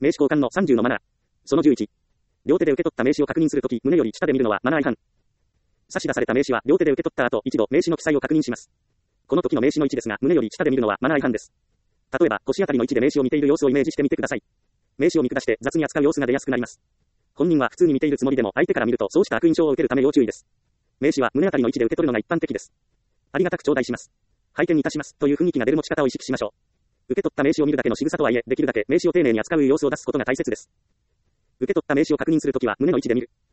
名刺交換の30のマナー。その11。両手で受け取った名刺を確認するとき、胸より下で見るのはマナー違反。差し出された名刺は両手で受け取った後、一度名刺の記載を確認します。この時の名刺の位置ですが、胸より下で見るのはマナー違反です。例えば、腰あたりの位置で名刺を見ている様子をイメージしてみてください。名刺を見下して雑に扱う様子が出やすくなります。本人は普通に見ているつもりでも相手から見るとそうした悪印象を受けるため要注意です。名刺は胸あたりの位置で受け取るのが一般的です。ありがたく頂戴します。拝見いたしますという雰囲気が出る持ち方を意識しましょう。受け取った名刺を見るだけの仕草とはいえ、できるだけ名刺を丁寧に扱う様子を出すことが大切です。受け取った名刺を確認するときは胸の位置で見る。